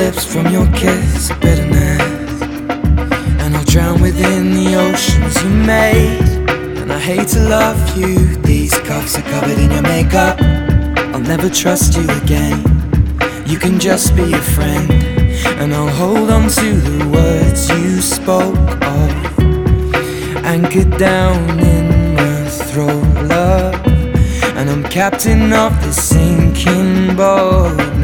lips from your kiss of bitterness, and I'll drown within the oceans you made. And I hate to love you, these cuffs are covered in your makeup. I'll never trust you again. You can just be a friend, and I'll hold on to the words you spoke of. Anchored down in my throat, love, and I'm captain of this sinking boat.